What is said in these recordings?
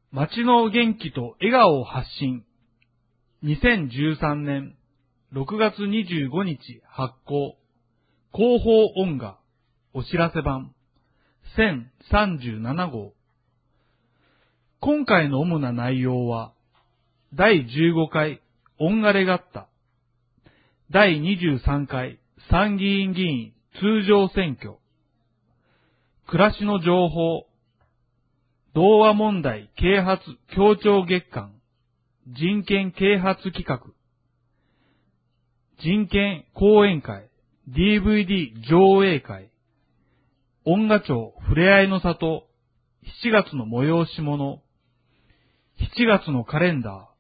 街の元気と笑顔を発信。2013年6月25日発行。広報音画お知らせ版1037号。今回の主な内容は、第15回音画レガッタ、第23回参議院議員通常選挙、暮らしの情報、童話問題啓発協調月間、人権啓発企画、人権講演会、DVD 上映会、音画町ふれあいの里、7月の催し物、7月のカレンダ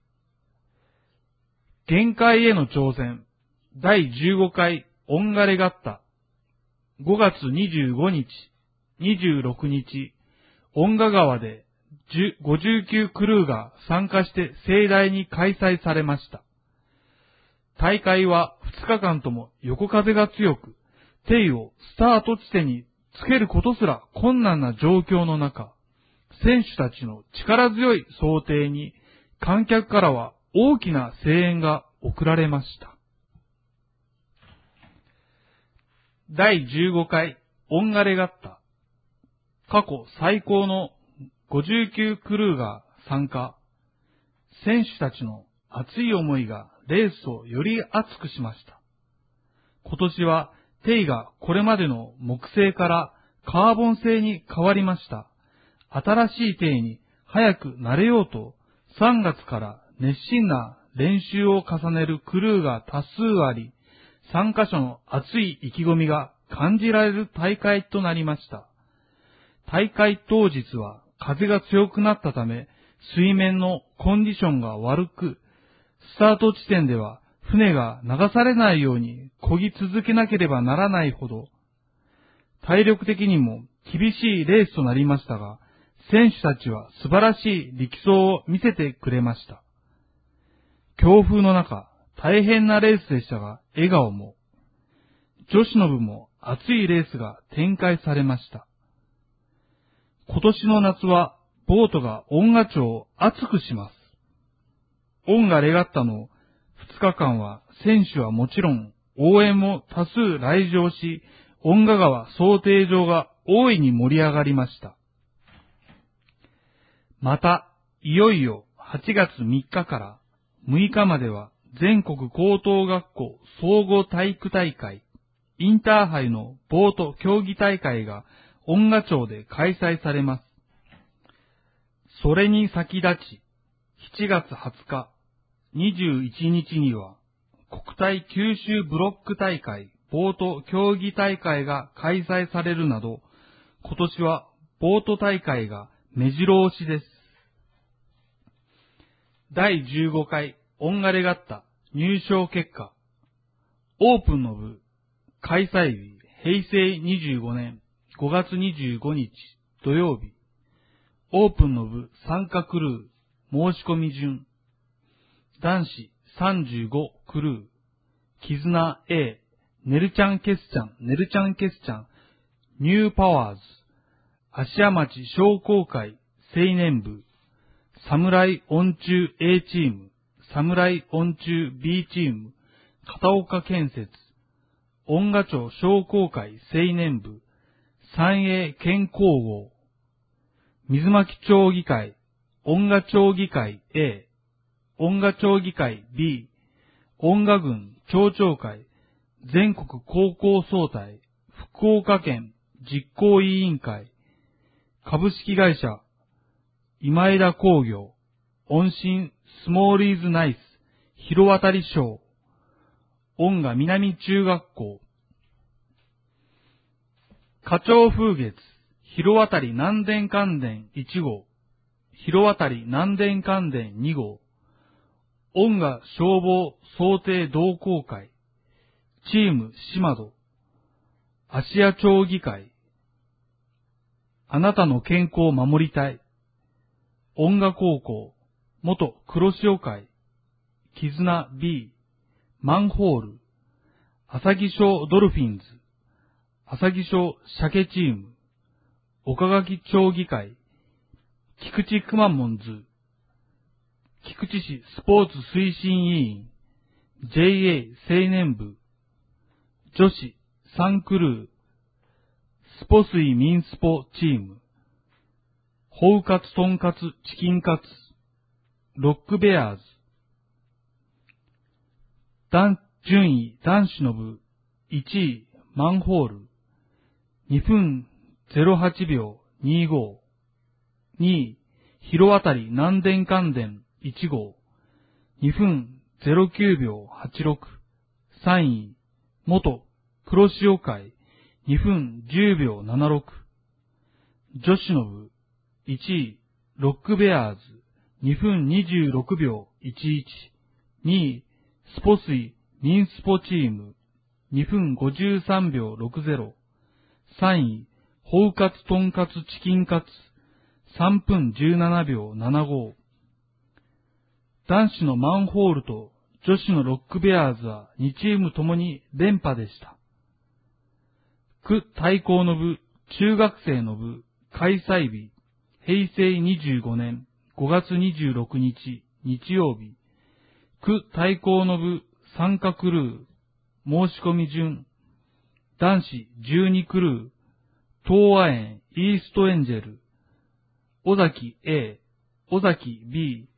ー、限界への挑戦、第15回音画レガッタ、5月25日、26日、音画川で59クルーが参加して盛大に開催されました。大会は2日間とも横風が強く、テイをスタート地点につけることすら困難な状況の中、選手たちの力強い想定に観客からは大きな声援が送られました。第15回音画レガッタ、過去最高の59クルーが参加。選手たちの熱い思いがレースをより熱くしました。今年はテイがこれまでの木製からカーボン製に変わりました。新しいテイに早く慣れようと3月から熱心な練習を重ねるクルーが多数あり、参加者の熱い意気込みが感じられる大会となりました。大会当日は風が強くなったため、水面のコンディションが悪く、スタート地点では船が流されないように漕ぎ続けなければならないほど、体力的にも厳しいレースとなりましたが、選手たちは素晴らしい力走を見せてくれました。強風の中、大変なレースでしたが、笑顔も。女子の部も熱いレースが展開されました。今年の夏はボートが音画町を熱くします。音画レガッタの2日間は選手はもちろん応援も多数来場し、音画川漕艇場が大いに盛り上がりました。また、いよいよ8月3日から6日までは全国高等学校総合体育大会、インターハイのボート競技大会が音画町で開催されます。それに先立ち、7月20日、21日には、国体九州ブロック大会、ボート競技大会が開催されるなど、今年はボート大会が目白押しです。第15回音画レガッタ入賞結果、オープンの部、開催日、平成25年5月25日土曜日、オープンの部参加クルー、申し込み順、男子35クルー、絆 A、ネルちゃんケスちゃん、ネルちゃんケスちゃん、ニューパワーズ、芦屋町商工会青年部、侍音中 A チーム、侍音中 B チーム、片岡建設、音画町商工会青年部、三栄健康号、水巻町議会、音画町議会 A、音画町議会 B、音画郡町長会、全国高校総体、福岡県実行委員会、株式会社、今枝工業、音信スモーリーズナイス、広渡り賞、音画南中学校、花鳥風月、広渡り南電関電1号、広渡り南電関電2号、音画消防想定同好会、チーム島戸、芦屋町議会、あなたの健康を守りたい、音画高校、元黒潮会、絆 B、マンホール、浅木町ドルフィンズ、浅木町鮭チーム、岡垣町議会、 菊池くまモンズ、菊池市スポーツ推進委員、JA 青年部、女子サンクルー、スポスイミンスポチーム、ホウカツトンカツチキンカツ、ロックベアーズ、順位男子の部、1位マンホール、2分08秒25、2位広渡り南電関電1号、2分09秒86、3位元黒潮会2分10秒76、女子の部、1位ロックベアーズ2分26秒11、2位スポスイミンスポチーム2分53秒60、3位ホウカツトンカツチキンカツ3分17秒75。男子のマンホールと女子のロックベアーズは2チームともに連覇でした。区対抗の部、中学生の部、開催日、平成25年5月26日日曜日。区対抗の部、参加クルー、申し込み順、男子12クルー、東亜園イーストエンジェル、尾崎 A、尾崎 B、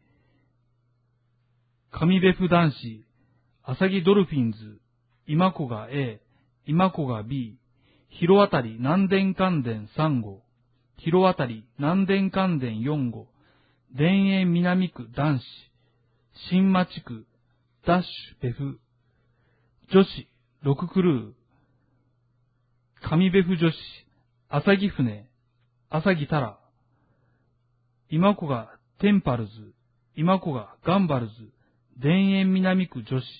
上別府男子、朝木ドルフィンズ、今古賀 A、今古賀 B、広渡り南電関電3号、広渡り南電関電4号、田園南区男子、新町区、ダッシュベフ、女子6クルー、上別府女子、朝木船、朝木タラ、今古賀テンパルズ、今古賀ガンバルズ、田園南区女子。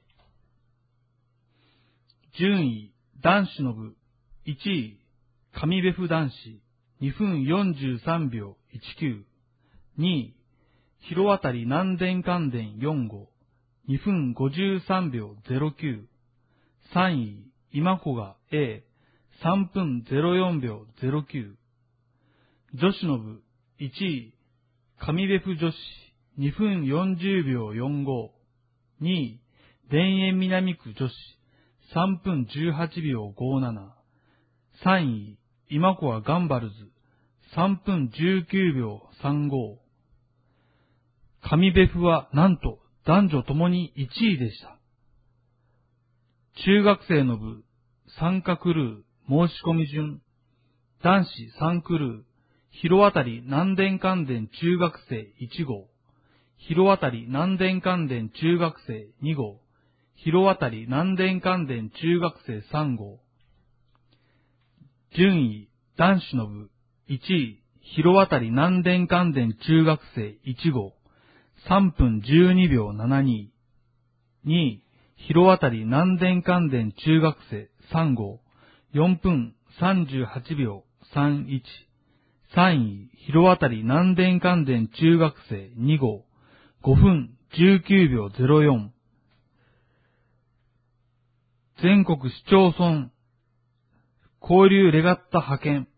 順位、男子の部、1位、上別府男子、2分43秒19、2位、広渡り南電関電4号、2分53秒09、3位、今古賀 A、3分04秒09、女子の部、1位、上別府女子、2分40秒45、2位、田園南区女子、3分18秒57、3位、今古賀ガンバルズ、3分19秒35。上別府はなんと男女ともに1位でした。中学生の部、参加クルー、申し込み順、男子3クルー、広渡り南電関電中学生1号、広渡り南電関電中学生2号、広渡り南電関電中学生3号。順位、男子の部、1位、広渡り南電関電中学生1号、3分12秒72。2位、広渡り南電関電中学生3号、4分38秒31。3位、広渡り南電関電中学生2号、5分19秒04。全国市町村交流レガッタ派遣。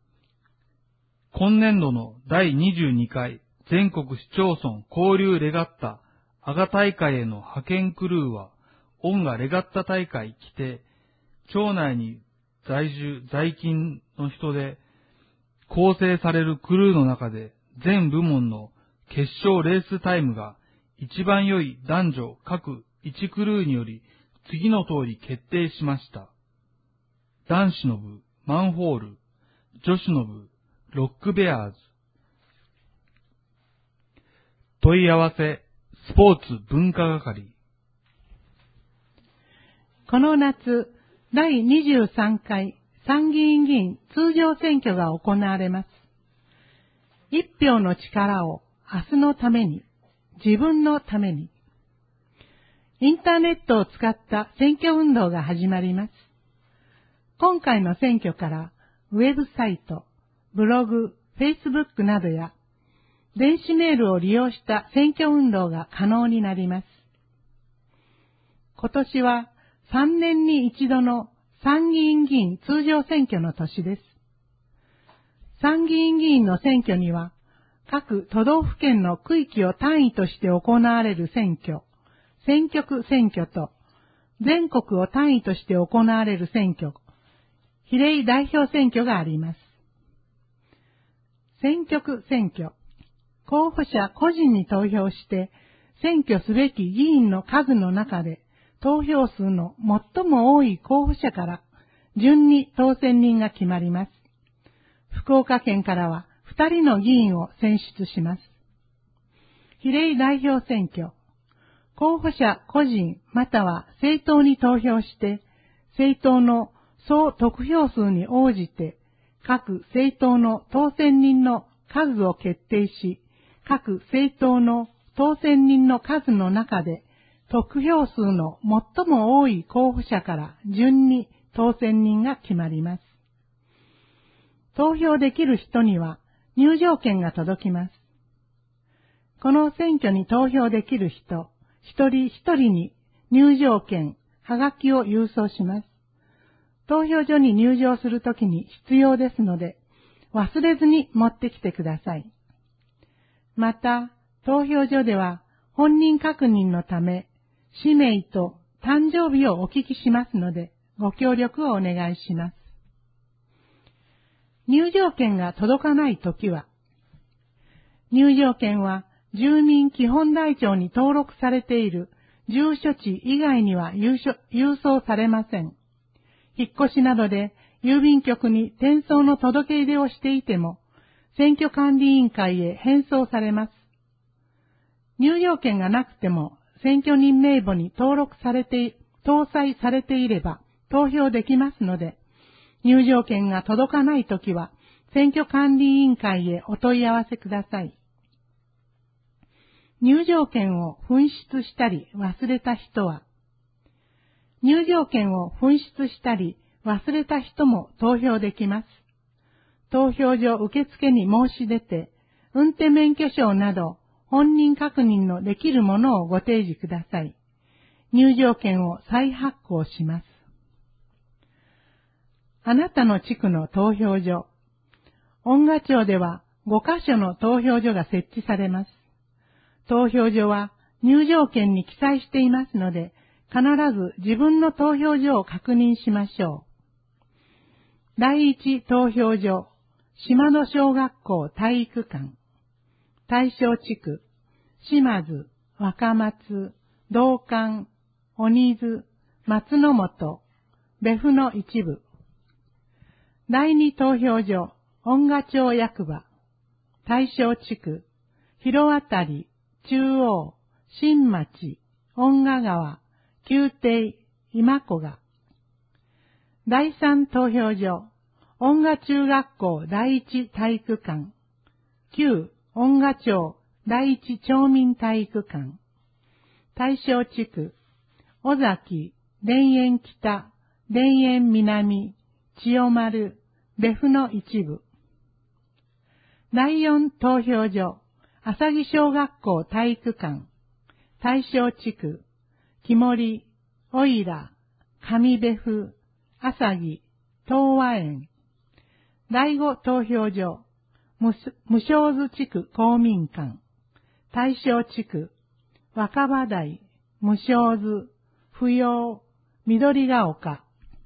今年度の第22回全国市町村交流レガッタ阿賀大会への派遣クルーは、恩賀レガッタ大会規定、町内に在勤の人で構成されるクルーの中で、全部門の決勝レースタイムが一番良い男女各1クルーにより次の通り決定しました。男子の部、マンホール、女子の部、ロックベアーズ。問い合わせ、スポーツ文化係。 この夏、第23回参議院議員通常選挙が行われます。一票の力を明日のために、自分のために。インターネットを使った選挙運動が始まります。今回の選挙からウェブサイト、ブログ、フェイスブックなどや電子メールを利用した選挙運動が可能になります。今年は3年に一度の参議院議員通常選挙の年です。参議院議員の選挙には各都道府県の区域を単位として行われる選挙、選挙区選挙と、全国を単位として行われる選挙、比例代表選挙があります。選挙区選挙。候補者個人に投票して選挙すべき議員の数の中で投票数の最も多い候補者から順に当選人が決まります。福岡県からは2人の議員を選出します。比例代表選挙。候補者個人または政党に投票して政党の総得票数に応じて各政党の当選人の数を決定し、各政党の当選人の数の中で得票数の最も多い候補者から順に当選人が決まります。投票できる人には入場券が届きます。この選挙に投票できる人、一人一人に入場券、はがきを郵送します。投票所に入場するときに必要ですので、忘れずに持ってきてください。また、投票所では本人確認のため、氏名と誕生日をお聞きしますので、ご協力をお願いします。入場券が届かないときは、入場券は住民基本台帳に登録されている住所地以外には郵送されません。引っ越しなどで郵便局に転送の届け入れをしていても、選挙管理委員会へ返送されます。入場券がなくても、選挙人名簿に搭載されていれば投票できますので、入場券が届かないときは、選挙管理委員会へお問い合わせください。入場券を紛失したり忘れた人は、入場券を紛失したり忘れた人も投票できます。投票所受付に申し出て、運転免許証など本人確認のできるものをご提示ください。入場券を再発行します。あなたの地区の投票所。恩賀町では5カ所の投票所が設置されます。投票所は入場券に記載していますので、必ず自分の投票所を確認しましょう。第一投票所、島野小学校体育館、大正地区、島津、若松、道館、鬼津、松の本、別府の一部。第二投票所、恩賀町役場、大正地区、広渡り、中央、新町、恩賀川、旧邸、今古賀。第三投票所、恩賀中学校第一体育館、旧恩賀町第一町民体育館、大正地区、尾崎、田園北、田園南、千代丸、別府の一部。第四投票所、浅木小学校体育館、大正地区、木森、おいら、上別府、浅木、東和園。第五投票所、無償図地区公民館、大正地区、若葉台、無償図、不要、緑が丘。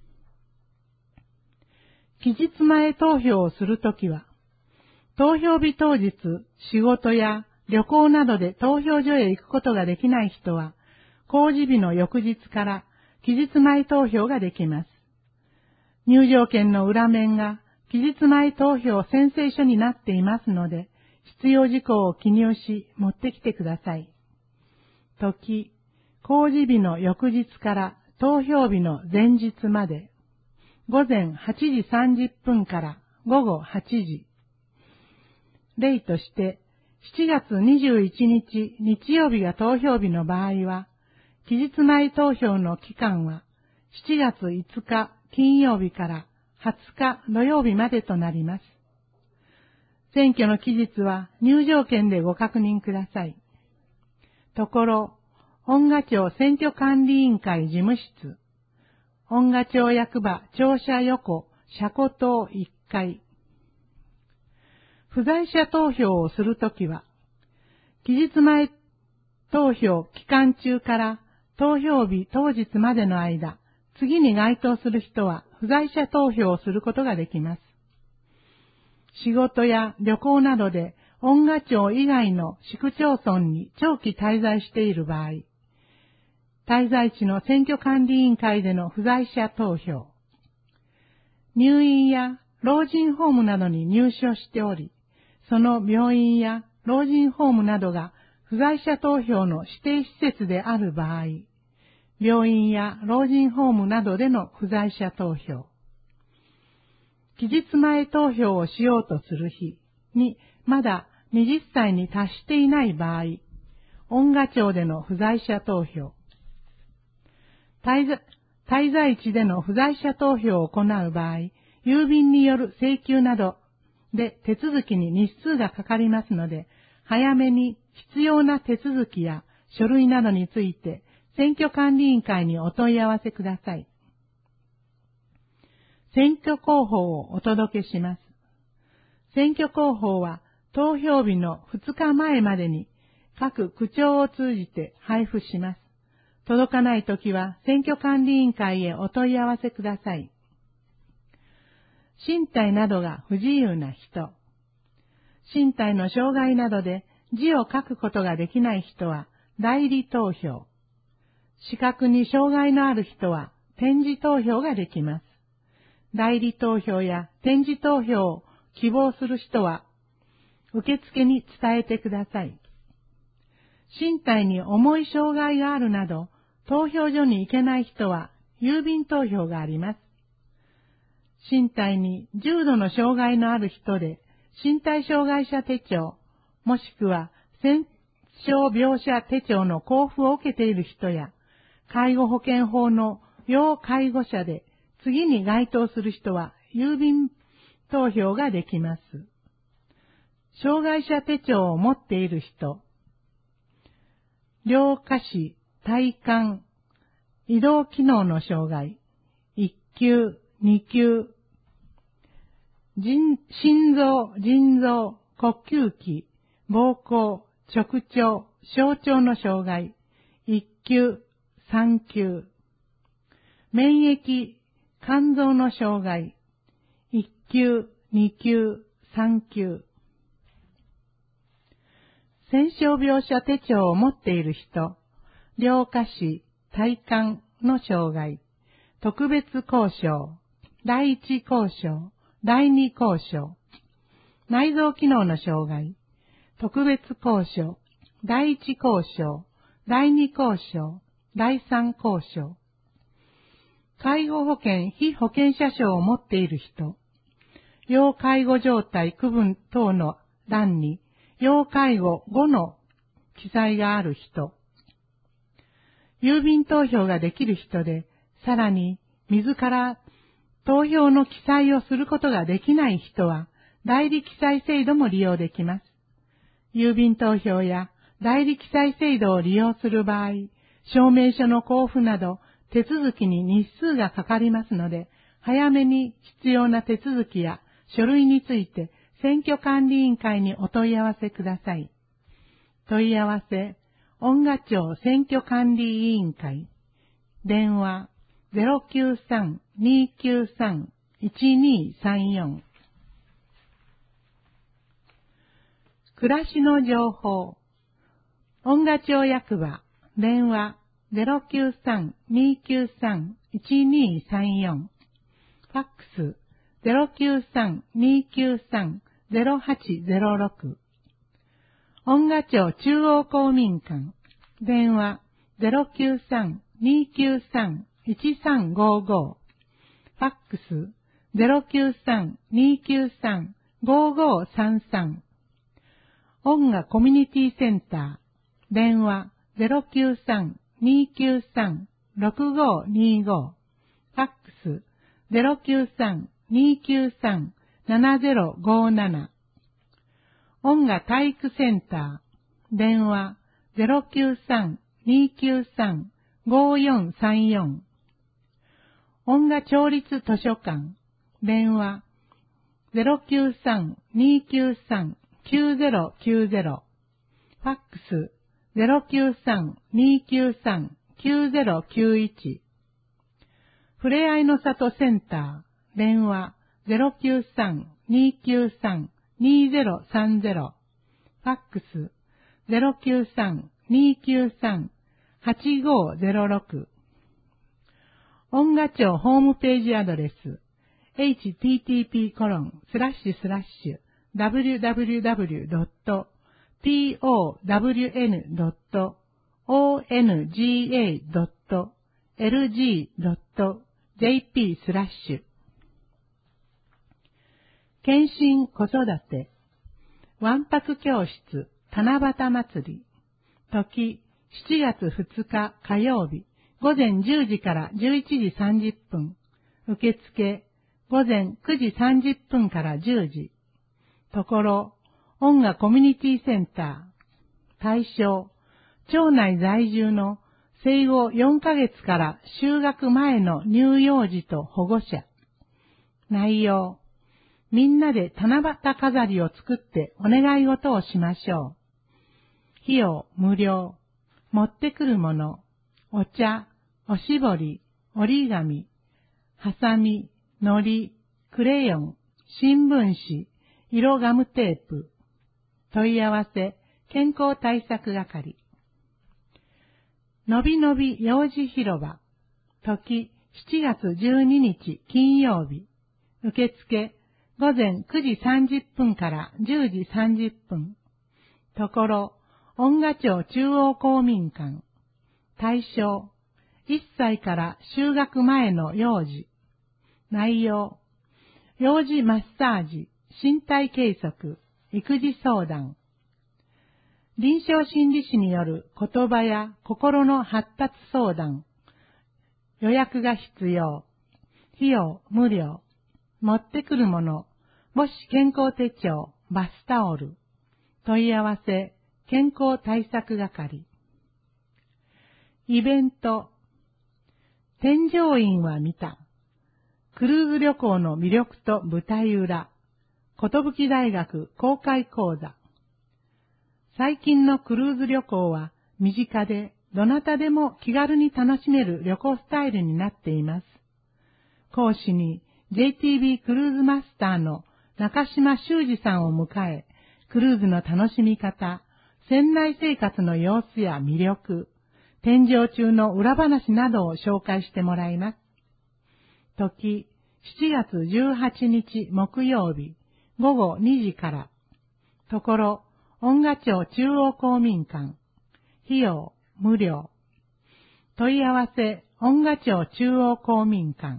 期日前投票をするときは、投票日当日、仕事や旅行などで投票所へ行くことができない人は、公示日の翌日から期日前投票ができます。入場券の裏面が期日前投票宣誓書になっていますので、必要事項を記入し持ってきてください。時、公示日の翌日から投票日の前日まで、午前8時30分から午後8時。例として、7月21日日曜日が投票日の場合は、期日前投票の期間は7月5日金曜日から20日土曜日までとなります。選挙の期日は入場券でご確認ください。ところ、恩賀町選挙管理委員会事務室、恩賀町役場庁舎横車庫棟1階。 不在者投票をするときは、期日前投票期間中から投票日当日までの間、次に該当する人は不在者投票をすることができます。仕事や旅行などで恩賀町以外の市区町村に長期滞在している場合、滞在地の選挙管理委員会での不在者投票、入院や老人ホームなどに入所しており、その病院や老人ホームなどが不在者投票の指定施設である場合、病院や老人ホームなどでの不在者投票、期日前投票をしようとする日にまだ20歳に達していない場合、恩賀町での不在者投票、滞在地での不在者投票を行う場合、郵便による請求などで手続きに日数がかかりますので、早めに必要な手続きや書類などについて選挙管理委員会にお問い合わせください。選挙公報をお届けします。選挙公報は投票日の2日前までに各区長を通じて配布します。届かないときは選挙管理委員会へお問い合わせください。身体などが不自由な人、身体の障害などで字を書くことができない人は代理投票、視覚に障害のある人は点字投票ができます。代理投票や点字投票を希望する人は受付に伝えてください。身体に重い障害があるなど投票所に行けない人は郵便投票があります。身体に重度の障害のある人で身体障害者手帳もしくは戦傷病者手帳の交付を受けている人や介護保険法の要介護者で次に該当する人は郵便投票ができます。障害者手帳を持っている人、両下肢、体幹、移動機能の障害、1級、2級、心臓、腎臓、呼吸器、膀胱、直腸、小腸の障害、1級、3級、免疫、肝臓の障害、1級、2級、3級、戦傷病者手帳を持っている人、両下肢、体幹の障害、特別交渉、第一交渉、第二交渉、内臓機能の障害、特別交渉、第一交渉、第二交渉、第三交渉、介護保険被保険者証を持っている人、要介護状態区分等の欄に要介護5の記載がある人、郵便投票ができる人で、さらに自ら投票の記載をすることができない人は、代理記載制度も利用できます。郵便投票や代理記載制度を利用する場合、証明書の交付など手続きに日数がかかりますので、早めに必要な手続きや書類について選挙管理委員会にお問い合わせください。問い合わせ、恩賀町選挙管理委員会、電話 093-293-1234。暮らしの情報、恩賀町役場、電話 093-293-1234。ファックス 093-293-0806。恩賀町中央公民館、電話 093-293-1355。ファックス 093-293-5533。恩賀コミュニティセンター、電話 093-293-6525。ファックス 093-293-7057。恩賀体育センター、電話 093-293-5434。恩賀町立図書館、電話 093-293-9090。ファックス093-293-9091。ふれあいの里センター、電話093-293-2030。ファックス093-293-8506。音楽庁ホームページアドレス http://www.townga.lg.jp/ 献身子育てわんぱく教室七夕祭り時7月2日火曜日午前10時から11時30分受付午前9時30分から10時ところ音楽コミュニティセンター対象町内在住の生後4ヶ月から就学前の乳幼児と保護者内容みんなで七夕飾りを作ってお願い事をしましょう。費用無料。持ってくるもの。お茶、おしぼり、折り紙、ハサミ、糊、クレヨン、新聞紙、色ガムテープ。問い合わせ、健康対策係。のびのび幼児広場。時7月12日金曜日。受付午前9時30分から10時30分。ところ、音楽町中央公民館。対象、1歳から就学前の幼児。内容、幼児マッサージ、身体計測、育児相談。臨床心理士による言葉や心の発達相談。予約が必要。費用無料。持ってくるもの、母子健康手帳、バスタオル。問い合わせ、健康対策係。イベント。添乗員は見た。クルーズ旅行の魅力と舞台裏。寿大学公開講座。最近のクルーズ旅行は身近でどなたでも気軽に楽しめる旅行スタイルになっています。講師に JTB クルーズマスターの中島修二さんを迎え、クルーズの楽しみ方、船内生活の様子や魅力、添乗中の裏話などを紹介してもらいます。時、7月18日木曜日、午後2時から。ところ、音楽町中央公民館。費用、無料。問い合わせ、音楽町中央公民館。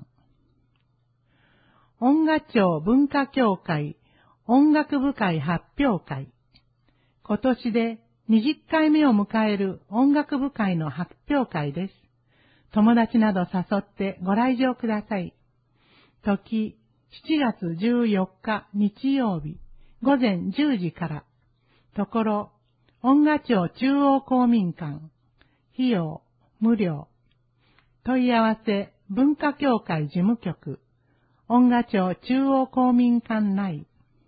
音楽町文化協会音楽部会発表会。今年で20回目を迎える音楽部会の発表会です。友達など誘ってご来場ください。時、7月14日日曜日、午前10時から。ところ、音楽町中央公民館。費用、無料。問い合わせ、文化協会事務局。音楽町中央公民館内。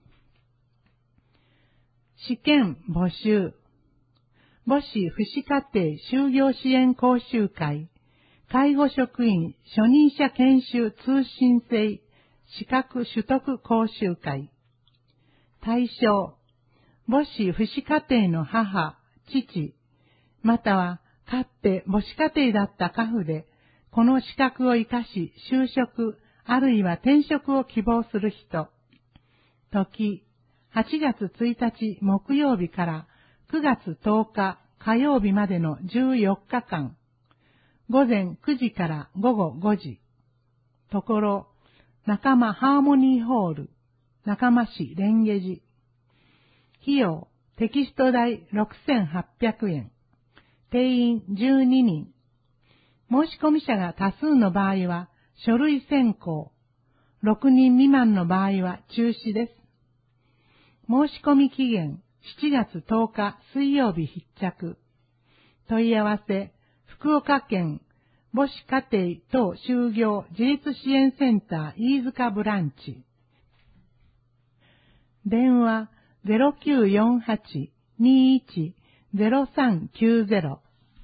試験募集。母子父子家庭就業支援講習会。介護職員初任者研修通信制資格取得講習会。対象。母子父子家庭の母、父、またはかつて母子家庭だった家父で、この資格を生かし就職、あるいは転職を希望する人。時、8月1日木曜日から9月10日火曜日までの14日間。午前9時から午後5時。ところ、仲間ハーモニーホール、仲間市蓮華寺。費用、テキスト代6800円。定員12人。申し込み者が多数の場合は、書類選考。6人未満の場合は中止です。申し込み期限7月10日水曜日必着。問い合わせ、福岡県母子家庭等就業自立支援センター飯塚ブランチ。 電話0948-21-0390。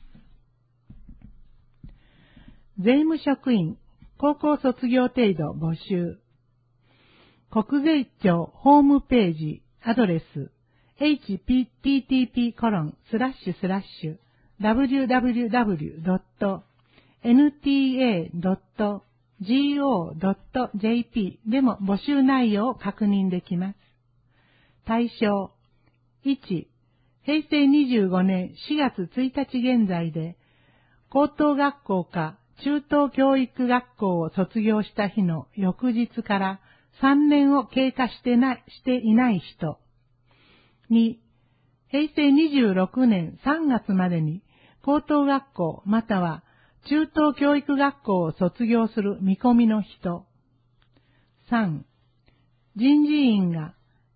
税務職員、高校卒業程度募集。国税庁ホームページ、アドレス、http://www.nta.go.jp でも募集内容を確認できます。対象、1、平成25年4月1日現在で、高等学校か中等教育学校を卒業した日の翌日から3年を経過していない人。2、平成26年3月までに高等学校または中等教育学校を卒業する見込みの人。3、人事院が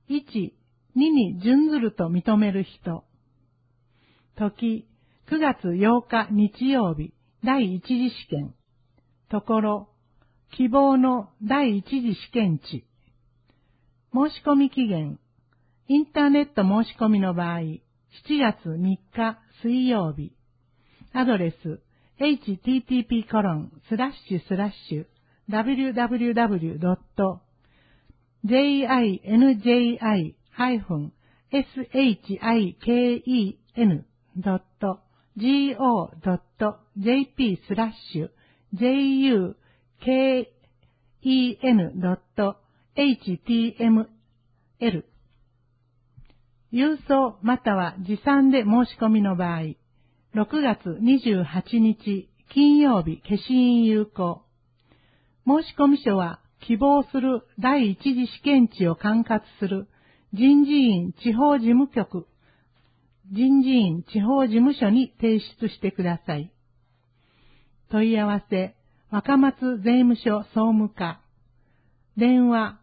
1、2に準ずると認める人。時、9月8日日曜日、第一次試験。ところ、希望の第一次試験地。申し込み期限。インターネット申し込みの場合、7月3日水曜日。アドレス、http://www.jiken.go.jp/jen.html郵送または持参で申し込みの場合、6月28日金曜日消印有効。申込書は希望する第一次試験地を管轄する人事院地方事務局、人事院地方事務所に提出してください。問い合わせ、若松税務署総務課。電話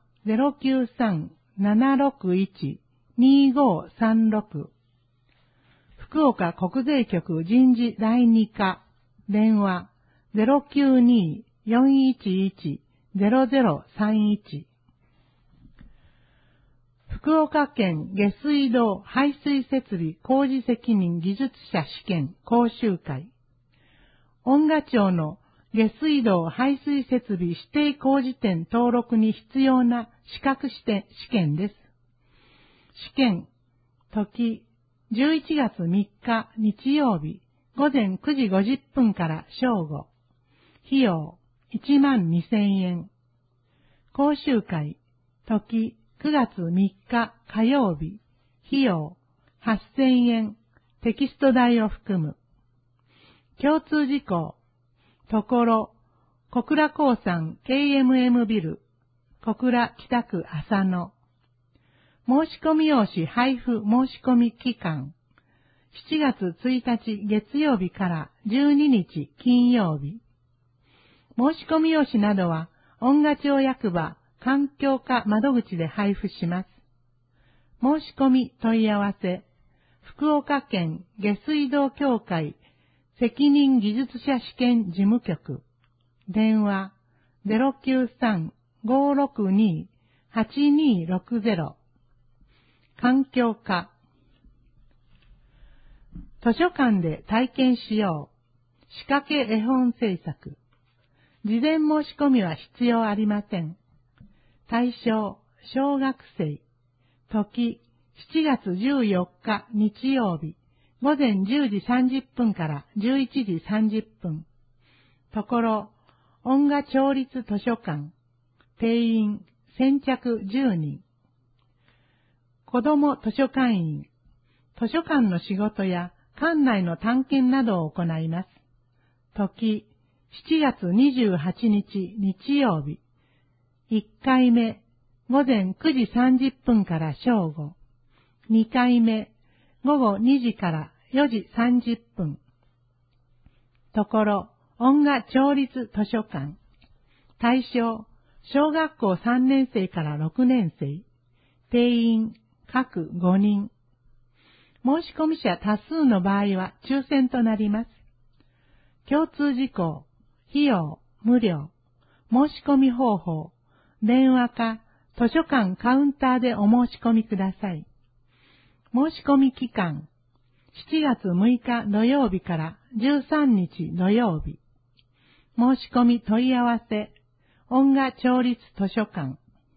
093-761-2536。福岡国税局人事第2課。電話 092-411-0031。福岡県下水道排水設備工事責任技術者試験講習会。恩賀町の下水道排水設備指定工事店登録に必要な資格試験です。試験、時、11月3日日曜日、午前9時50分から正午。費用、12,000円。講習会、時、9月3日火曜日。費用、8,000円。テキスト代を含む。共通事項、ところ、小倉興産 KMM ビル、小倉北区浅野。申込用紙配布申込期間、7月1日月曜日から12日金曜日。申込用紙などは、恩賀町役場環境課窓口で配布します。申込問い合わせ、福岡県下水道協会責任技術者試験事務局。電話 093-562-8260。環境課。図書館で体験しよう。仕掛け絵本制作。事前申し込みは必要ありません。対象、小学生。時、7月14日日曜日。午前10時30分から11時30分。ところ、恩賀町立図書館。定員、先着10人。子ども図書館員。図書館の仕事や館内の探検などを行います。時、7月28日日曜日。1回目、午前9時30分から正午。2回目、午後2時から4時30分。ところ、恩賀町立図書館。対象、小学校3年生から6年生。定員、各5人。申込者多数の場合は抽選となります。共通事項、費用、無料。申込方法、電話か図書館カウンターでお申し込みください。申し込み期間、7月6日土曜日から13日土曜日。申し込み問い合わせ、音楽町立図書館。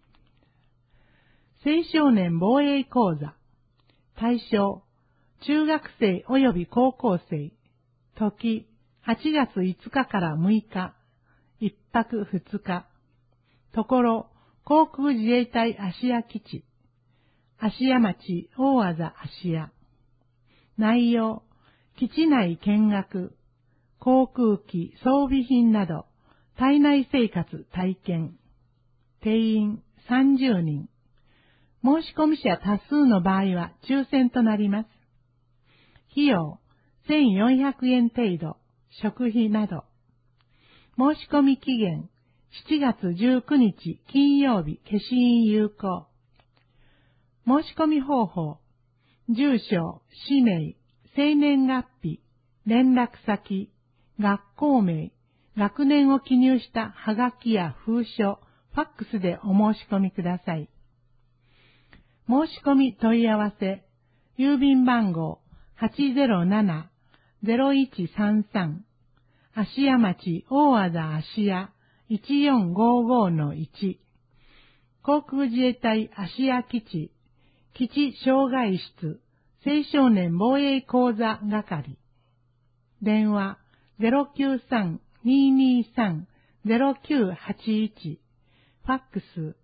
青少年防衛講座。対象、中学生及び高校生。時、8月5日から6日。1泊2日。ところ、航空自衛隊芦屋基地。芦屋町大字芦屋。内容、基地内見学、航空機装備品など、体内生活体験。定員30人。申し込み者多数の場合は抽選となります。費用1400円程度、食費など。申し込み期限7月19日金曜日消印有効。申し込み方法、住所、氏名、生年月日、連絡先、学校名、学年を記入したはがきや封書、ファックスでお申し込みください。申し込み問い合わせ、郵便番号 807-0133 芦屋町大字芦屋 1455-1 航空自衛隊芦屋基地基地障害室青少年防衛講座係電話 093-223-0981 ファックス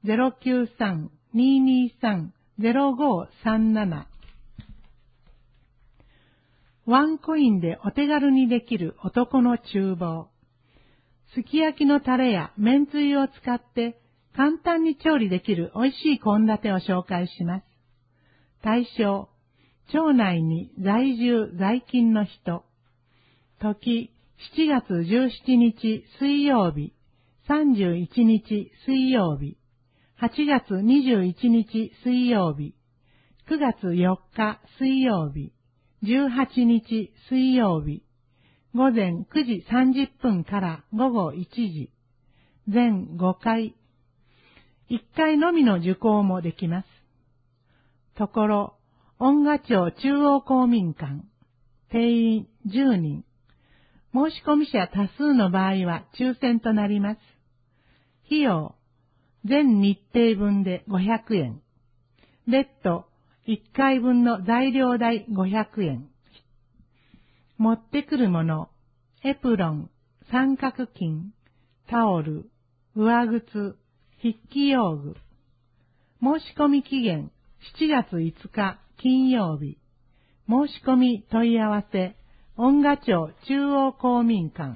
093-223-0537 ワンコインでお手軽にできる男の厨房。すき焼きのタレや麺つゆを使って簡単に調理できる美味しい献立を紹介します。対象、町内に在住在勤の人。時、7月17日水曜日、31日水曜日、8月21日水曜日、9月4日水曜日、18日水曜日、午前9時30分から午後1時、全5回、1回のみの受講もできます。ところ、音楽町中央公民館、定員10人、申し込み者多数の場合は抽選となります。費用、全日程分で500円、別途1回分の材料代500円。持ってくるもの、エプロン、三角巾、タオル、上靴、筆記用具。申し込み期限7月5日金曜日。申し込み問い合わせ、音楽町中央公民館。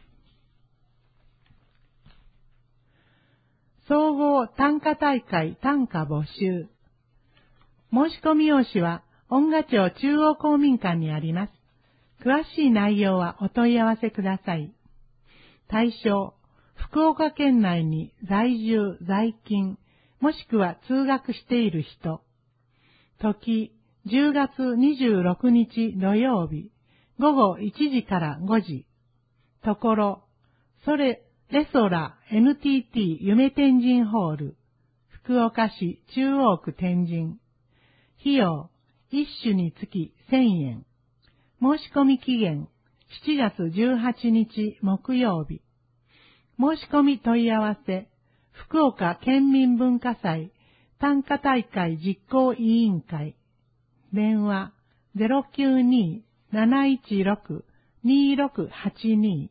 総合短歌大会短歌募集。申し込み用紙は音楽町中央公民館にあります。詳しい内容はお問い合わせください。対象、福岡県内に在住在勤、もしくは通学している人。時、10月26日土曜日、午後1時から5時。ところ、レソラ NTT 夢天神ホール、福岡市中央区天神。費用、1種につき1000円。申し込み期限、7月18日木曜日。申し込み問い合わせ、福岡県民文化祭短歌大会実行委員会。電話 092-716-2682。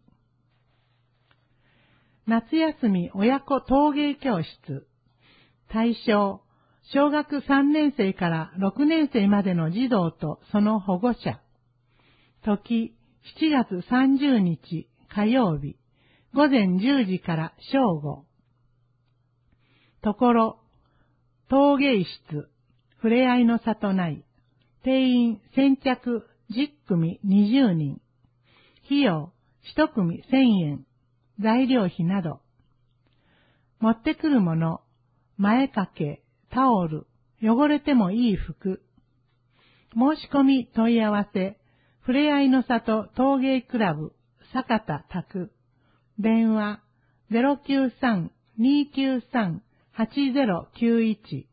夏休み親子陶芸教室。対象、小学3年生から6年生までの児童とその保護者。時、7月30日火曜日、午前10時から正午。ところ、陶芸室、ふれあいの里内、定員先着10組20人。費用、1組1000円。材料費など。持ってくるもの、前掛け、タオル、汚れてもいい服。申し込み問い合わせ、ふれあいの里陶芸クラブ、坂田拓。電話、093-293-8888 8091。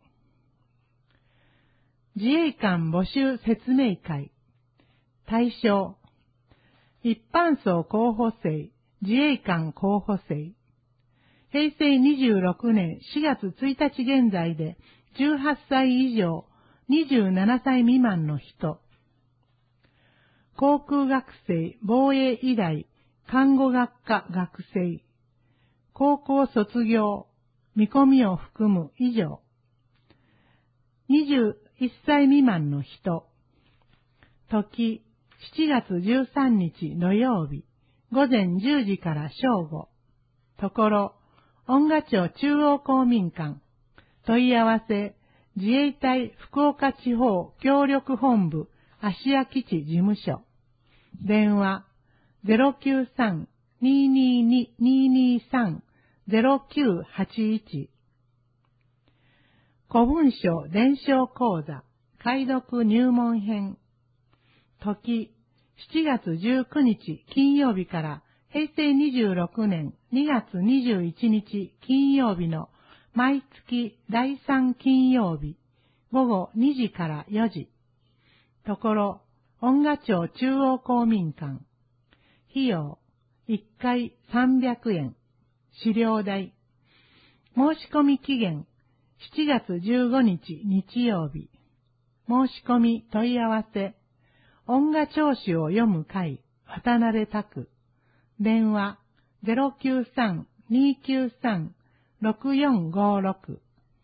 自衛官募集説明会。対象。一般層候補生、自衛官候補生。平成26年4月1日現在で18歳以上、27歳未満の人。航空学生、防衛医大、看護学科学生。高校卒業、見込みを含む以上。21歳未満の人。時、7月13日土曜日、午前10時から正午。ところ、恩賀町中央公民館。問い合わせ、自衛隊福岡地方協力本部芦屋基地事務所。電話、093-222-223-0981。古文書伝承講座、解読入門編。時、7月19日金曜日から平成26年2月21日金曜日の毎月第3金曜日午後2時から4時。ところ、恩賀町中央公民館。費用、1回300円。資料代。申し込み期限、7月15日日曜日。申し込み問い合わせ、恩賀町史を読む会、渡辺拓。電話、093-293-6456。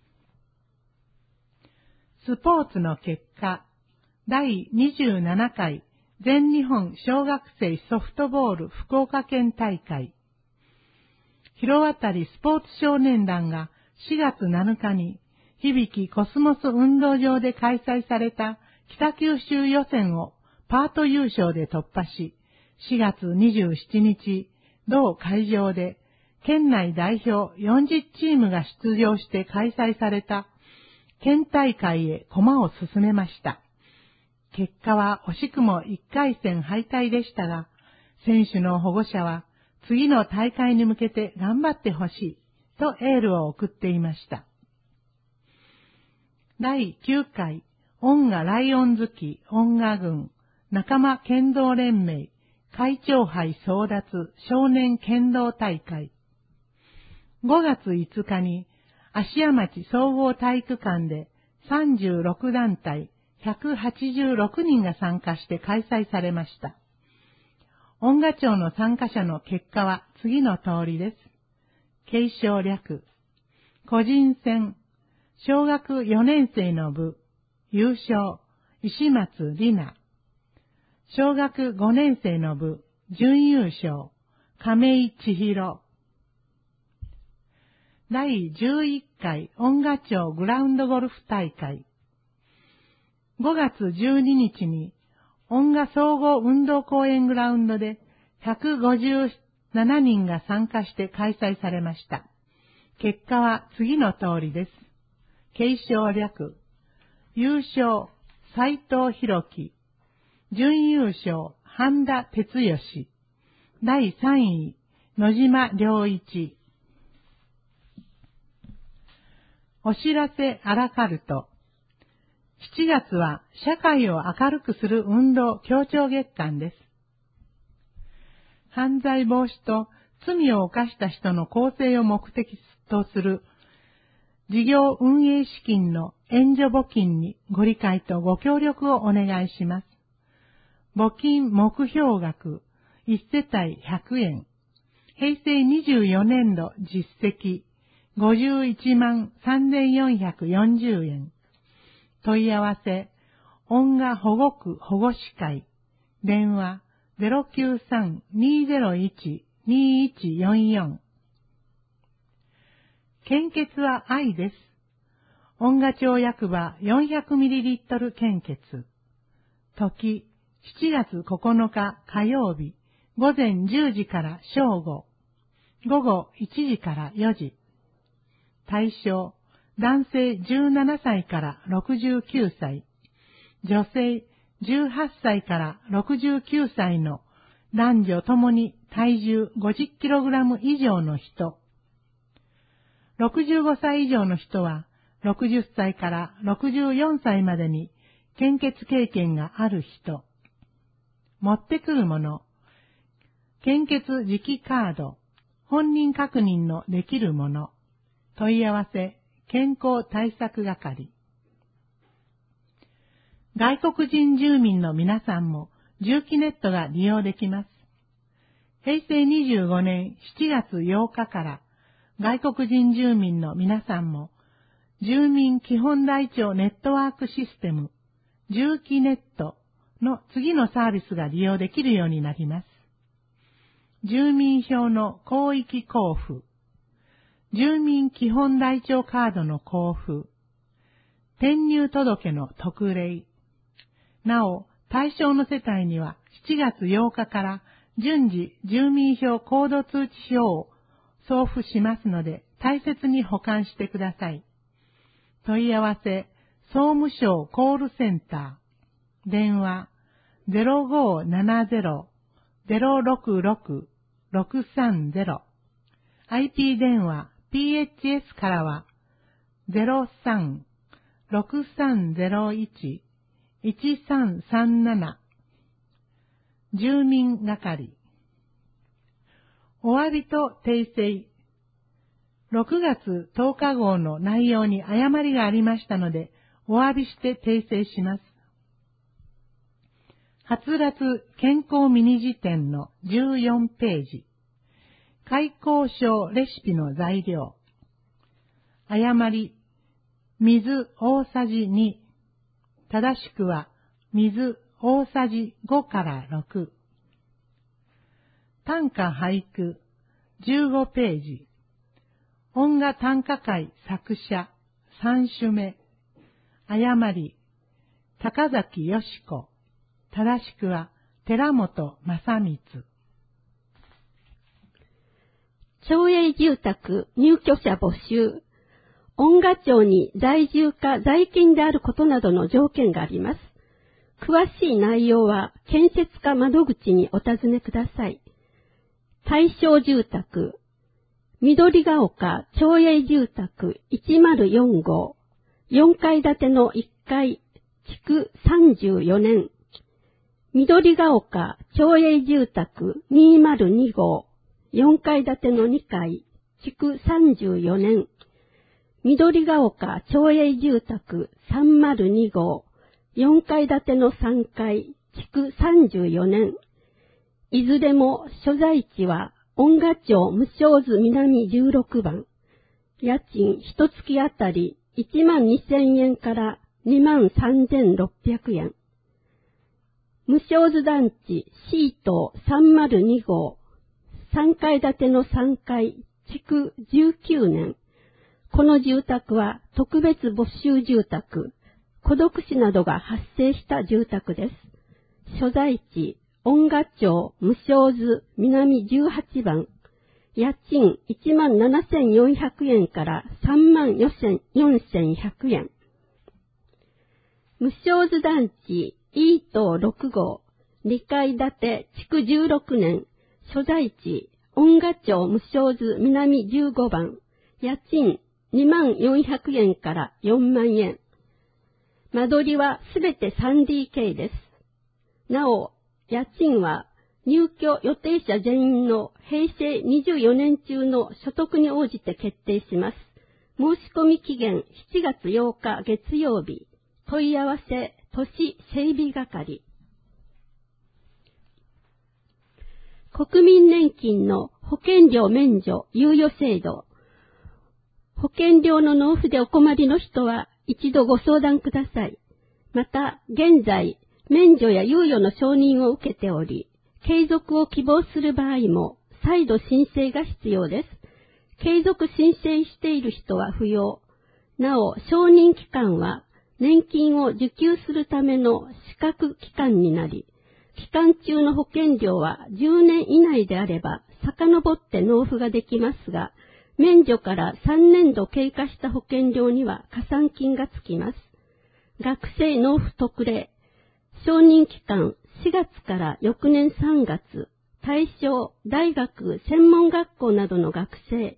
スポーツの結果、第27回全日本小学生ソフトボール福岡県大会。広渡スポーツ少年団が4月7日に響コスモス運動場で開催された北九州予選をパート優勝で突破し、4月27日、同会場で県内代表40チームが出場して開催された県大会へ駒を進めました。結果は惜しくも1回戦敗退でしたが、選手の保護者は次の大会に向けて頑張ってほしいとエールを送っていました。第9回恩賀ライオンズ期恩賀郡仲間剣道連盟会長杯争奪少年剣道大会。5月5日に芦屋町総合体育館で36団体186人が参加して開催されました。恩賀町の参加者の結果は次の通りです。継承略。個人戦、小学4年生の部、優勝、石松里奈。小学5年生の部、準優勝、亀井千尋。第11回恩賀町グラウンドゴルフ大会。5月12日に恩賀総合運動公園グラウンドで157人が参加して開催されました。結果は次の通りです。継承略。優勝、斉藤弘樹。準優勝、半田哲義。第3位、野島良一。お知らせアラカルト。7月は社会を明るくする運動協調月間です。犯罪防止と罪を犯した人の更生を目的とする事業運営資金の援助募金にご理解とご協力をお願いします。募金目標額1世帯100円。平成24年度実績51万3440円。問い合わせ、恩賀保護区保護司会。電話093-201-2144。献血は愛です。恩賀町役場 400ml 献血。時、7月9日火曜日、午前10時から正午。午後1時から4時。対象、男性17歳から69歳。女性18歳から69歳の男女ともに体重 50kg 以上の人。 65歳以上の人は60歳から64歳までに献血経験がある人、持ってくるもの、献血時期カード、本人確認のできるもの、問い合わせ、健康対策係。外国人住民の皆さんも住基ネットが利用できます。平成25年7月8日から外国人住民の皆さんも住民基本台帳ネットワークシステム住基ネットの次のサービスが利用できるようになります。住民票の広域交付、住民基本台帳カードの交付、転入届の特例。なお、対象の世帯には7月8日から順次住民票コード通知表を送付しますので大切に保管してください。問い合わせ、総務省コールセンター、電話 0570-066-630、IP 電話 PHS からは 03-6301-1337、住民係。お詫びと訂正。6月10日号の内容に誤りがありましたので、お詫びして訂正します。はつらつ健康ミニ辞典の14ページ。開口症レシピの材料。誤り、水大さじ2。正しくは、水大さじ5から6。短歌俳句15ページ。音楽短歌会作者3首目。誤り、高崎よし子。正しくは、寺本正光。 町営住宅入居者募集。恩賀町に在住か在勤であることなどの条件があります。詳しい内容は建設課窓口にお尋ねください。対象住宅、緑が丘町営住宅104号、4階建ての1階、築34年。緑が丘町営住宅202号、4階建ての2階、築34年。緑が丘町営住宅302号、4階建ての3階、築34年。いずれも所在地は恩賀町無償図南16番。家賃1月あたり12,000円から23,600円。無償図団地 C 棟302号。3階建ての3階、築19年。この住宅は特別募集住宅、孤独死などが発生した住宅です。所在地、恩賀町無償図南18番。家賃17,400円から34,100円。無償図団地 E 棟6号。2階建て築16年。所在地、恩賀町無償図南15番。家賃24,000円から40,000円。間取りはすべて 3DK です。なお、家賃は入居予定者全員の平成24年中の所得に応じて決定します。申し込み期限7月8日月曜日。問い合わせ都市整備係。国民年金の保険料免除猶予制度。保険料の納付でお困りの人は一度ご相談ください。また、現在、免除や猶予の承認を受けており、継続を希望する場合も再度申請が必要です。継続申請している人は不要。なお、承認期間は年金を受給するための資格期間になり、期間中の保険料は10年以内であれば遡って納付ができますが、免除から3年度経過した保険料には加算金がつきます。学生納付特例。承認期間4月から翌年3月。対象大学、専門学校などの学生。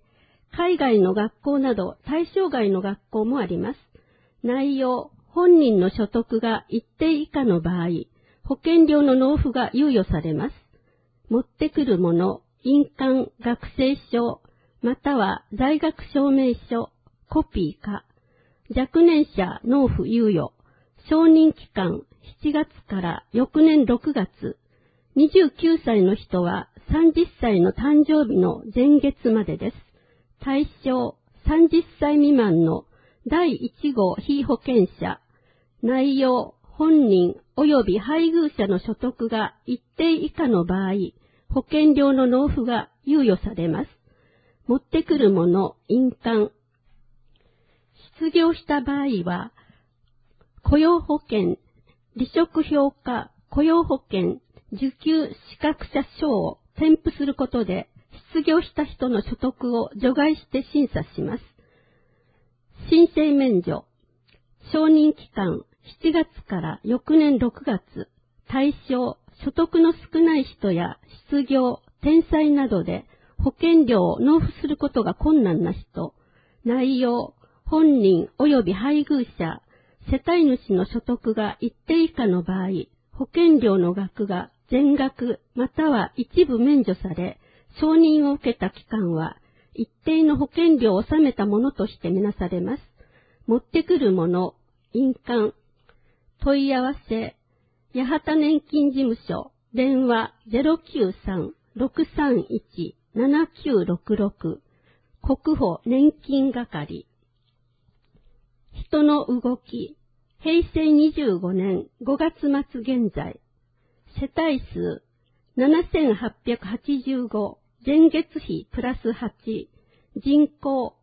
海外の学校など対象外の学校もあります。内容、本人の所得が一定以下の場合、保険料の納付が猶予されます。持ってくるもの、印鑑、学生証、または在学証明書、コピーか、若年者納付猶予、承認期間7月から翌年6月、29歳の人は30歳の誕生日の前月までです。対象、30歳未満の第1号被保険者、内容、本人及び配偶者の所得が一定以下の場合、保険料の納付が猶予されます。持ってくるもの、印鑑。失業した場合は、雇用保険、離職評価、雇用保険、受給資格者証を添付することで、失業した人の所得を除外して審査します。申請免除、承認期間7月から翌年6月、対象、所得の少ない人や失業、転載などで保険料を納付することが困難な人、内容、本人及び配偶者、世帯主の所得が一定以下の場合、保険料の額が全額または一部免除され、承認を受けた期間は一定の保険料を納めたものとしてみなされます。持ってくるもの、印鑑、問い合わせ、八幡年金事務所、電話 093-631-7966、国保年金係。人の動き、平成25年5月末現在、世帯数7885、前月比プラス8、人口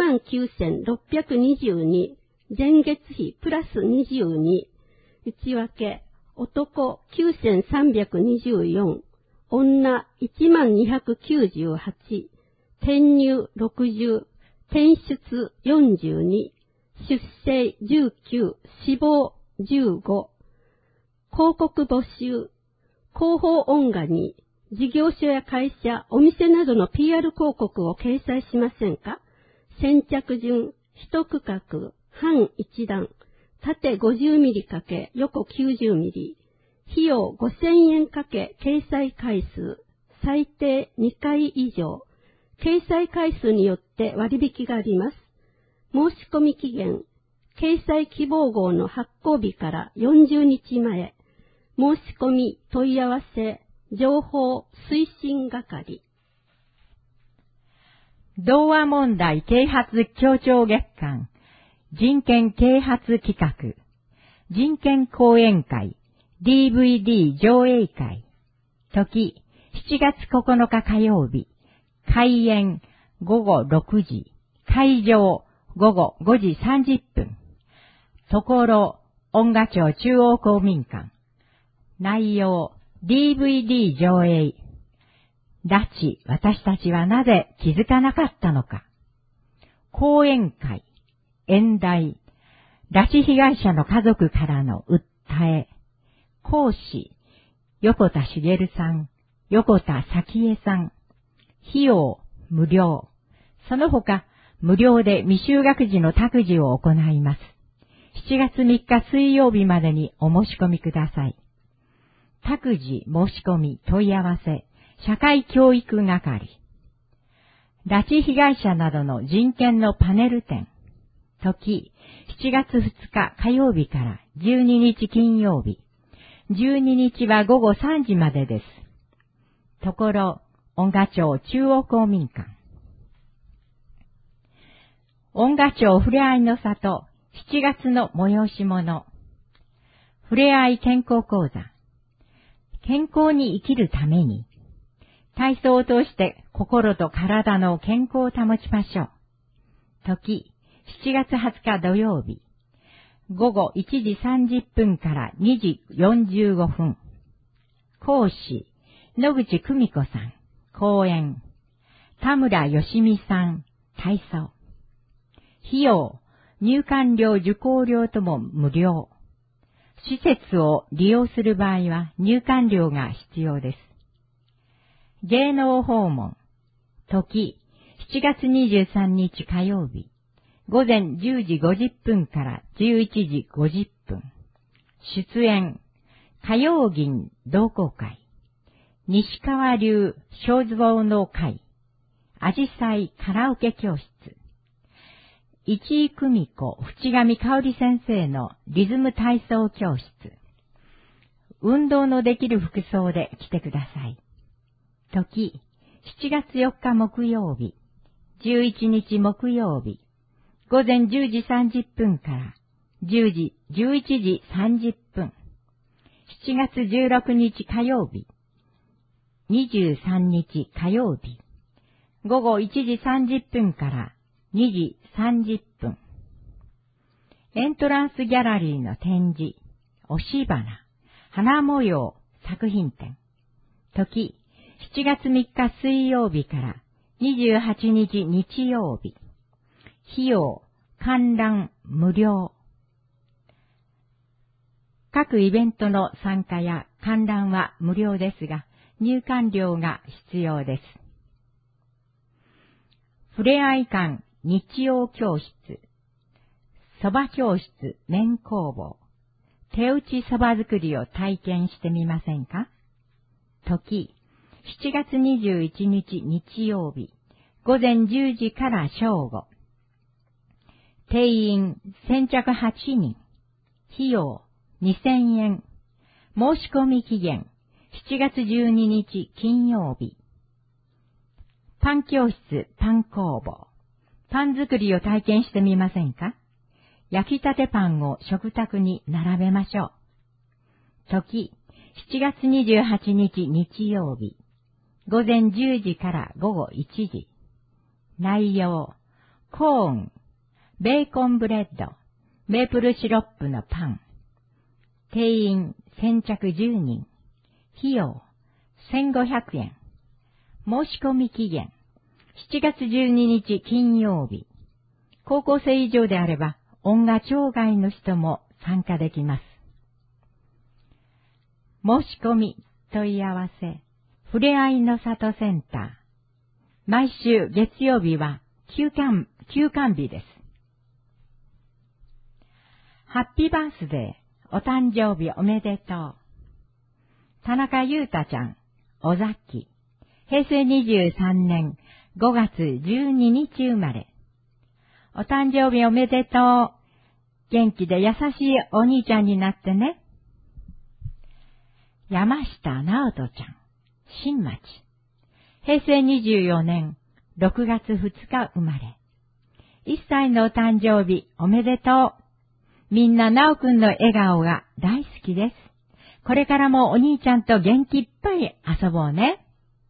19,622、前月比プラス22、内訳、男9,324、女10,298、転入60、転出42、出生19、死亡15、広告募集、広報音画に事業所や会社、お店などの PR 広告を掲載しませんか？先着順、一区画、半一段、縦50ミリかけ横90ミリ、費用5000円かけ掲載回数、最低2回以上、掲載回数によって割引があります。申し込み期限、掲載希望号の発行日から40日前、申し込み問い合わせ、情報推進係。 童話問題啓発協調月間、人権啓発企画、人権講演会、DVD 上映会、時、7月9日火曜日、開演午後6時、会場午後5時30分、ところ、音賀町中央公民館、内容、DVD 上映、拉致、私たちはなぜ気づかなかったのか、講演会、演題、拉致被害者の家族からの訴え、講師、横田茂さん、横田早紀江さん、費用、無料、その他、無料で未就学児の託児を行います。7月3日水曜日までにお申し込みください。託児申し込み問い合わせ、社会教育係。拉致被害者などの人権のパネル展。時、7月2日火曜日から12日金曜日。12日は午後3時までです。ところ、音賀町中央公民館。音賀町ふれあいの里、7月の催し物。ふれあい健康講座。健康に生きるために、体操を通して心と体の健康を保ちましょう。時、7月20日土曜日。午後1時30分から2時45分。講師、野口久美子さん。講演、田村よしみさん。体操。費用、入館料受講料とも無料。施設を利用する場合は入館料が必要です。芸能訪問。時、 7月23日火曜日、午前10時50分から11時50分。出演、歌謡銀同好会、西川流肖像の会、あじさいカラオケ教室、市井久美子淵上香織先生のリズム体操教室。運動のできる服装で来てください。時、7月4日木曜日、11日木曜日、午前10時30分から10時、11時30分。7月16日火曜日、23日火曜日、午後1時30分から2時30分。エントランスギャラリーの展示、押し花、花模様作品展。時、7月3日水曜日から28日日曜日。費用、観覧無料。各イベントの参加や観覧は無料ですが、入館料が必要です。ふれあい館日曜教室、蕎麦教室麺工房、手打ち蕎麦作りを体験してみませんか？時、7月21日日曜日、午前10時から正午。定員先着8人。費用2000円。申し込み期限7月12日金曜日。パン教室パン工房。パン作りを体験してみませんか？焼きたてパンを食卓に並べましょう。時、7月28日日曜日。午前10時から午後1時。内容、コーン、ベーコンブレッド、メープルシロップのパン。定員先着10人。費用1500円。申し込み期限7月12日金曜日。高校生以上であれば音楽障害の人も参加できます。申し込み問い合わせふれあいの里センター。毎週月曜日は休館日です。ハッピーバースデー、お誕生日おめでとう。田中優太ちゃん、尾崎。平成23年5月12日生まれ。お誕生日おめでとう。元気で優しいお兄ちゃんになってね。山下直人ちゃん、新町。平成24年6月2日生まれ。1歳のお誕生日おめでとう。みんな直くんの笑顔が大好きです。これからもお兄ちゃんと元気いっぱい遊ぼうね。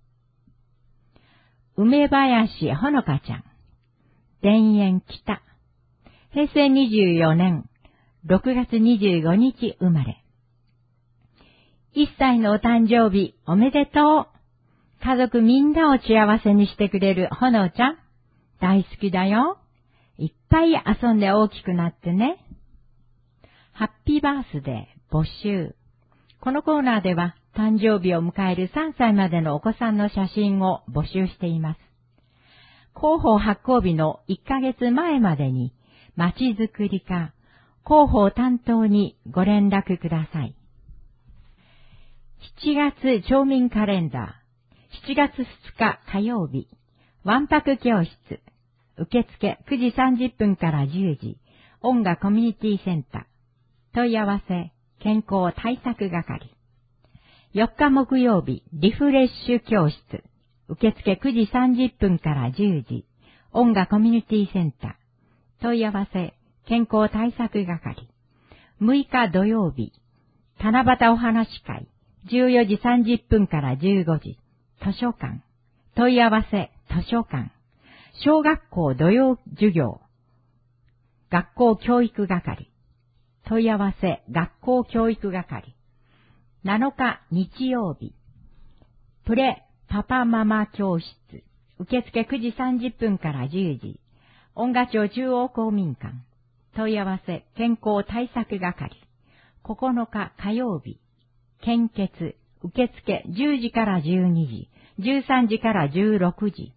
梅林ほのかちゃん、田園北。平成24年6月25日生まれ。1歳のお誕生日おめでとう。家族みんなを幸せにしてくれるほのちゃん、大好きだよ。いっぱい遊んで大きくなってね。ハッピーバースデー募集。このコーナーでは誕生日を迎える3歳までのお子さんの写真を募集しています。広報発行日の1ヶ月前までにまちづくり課広報担当にご連絡ください。7月町民カレンダー。7月2日火曜日。わんぱく教室。受付9時30分から10時。音楽コミュニティセンター。問い合わせ健康対策係。4日木曜日。リフレッシュ教室。受付9時30分から10時。音楽コミュニティセンター。問い合わせ健康対策係。6日土曜日。七夕お話会。14時30分から15時。図書館。問い合わせ図書館。小学校土曜授業。学校教育係。問い合わせ学校教育係。7日日曜日。プレパパママ教室。受付9時30分から10時。音楽町中央公民館。問い合わせ健康対策係。9日火曜日。献血。受付10時から12時。13時から16時。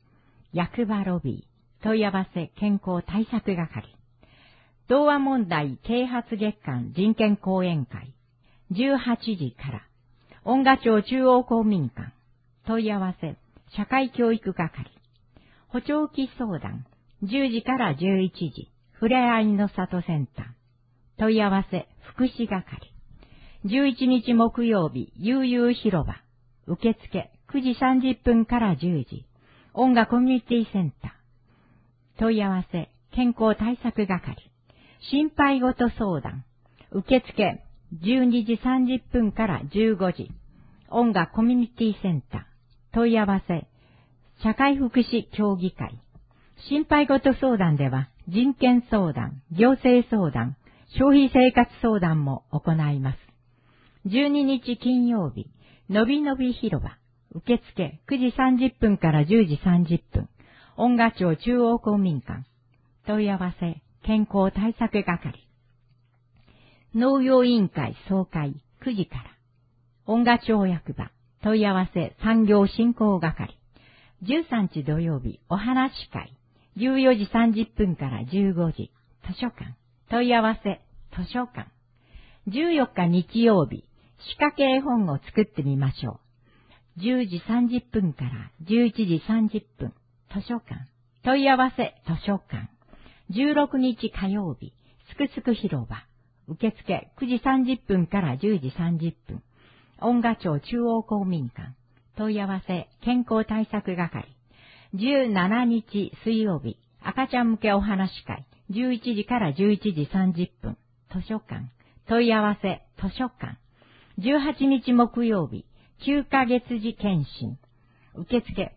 役場ロビー、問い合わせ健康対策係。童話問題啓発月間人権講演会、18時から。音賀町中央公民館、問い合わせ社会教育係。補聴器相談、10時から11時、ふれあいの里センター。問い合わせ福祉係。11日木曜日、悠々広場。受付9時30分から10時。音楽コミュニティセンター。問い合わせ健康対策係。心配ごと相談。受付12時30分から15時。音楽コミュニティセンター。問い合わせ社会福祉協議会。心配ごと相談では人権相談、行政相談、消費生活相談も行います。12日金曜日、のびのび広場。受付9時30分から10時30分。音賀町中央公民館。問い合わせ健康対策係。農業委員会総会9時から。音賀町役場。問い合わせ産業振興係。13日土曜日お話会。14時30分から15時。図書館。問い合わせ図書館。14日日曜日。仕掛け絵本を作ってみましょう。10時30分から11時30分。図書館。問い合わせ図書館。16日火曜日。すくすく広場。受付9時30分から10時30分。音賀町中央公民館。問い合わせ健康対策係。17日水曜日。赤ちゃん向けお話会。11時から11時30分。図書館。問い合わせ図書館。18日木曜日。9ヶ月時検診。受付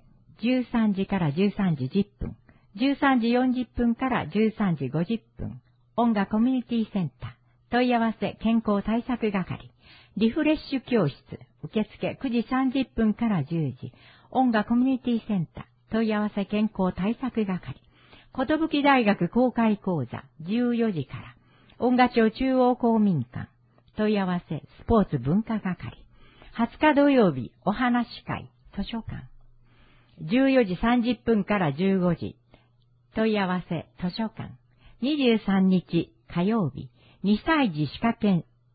13時から13時10分。13時40分から13時50分。音楽コミュニティセンター。問い合わせ健康対策係。リフレッシュ教室。受付9時30分から10時。音楽コミュニティセンター。問い合わせ健康対策係。寿大学公開講座14時から。音賀町中央公民館。問い合わせスポーツ文化係。20日土曜日お話会図書館。14時30分から15時。問い合わせ図書館。23日火曜日2歳児歯科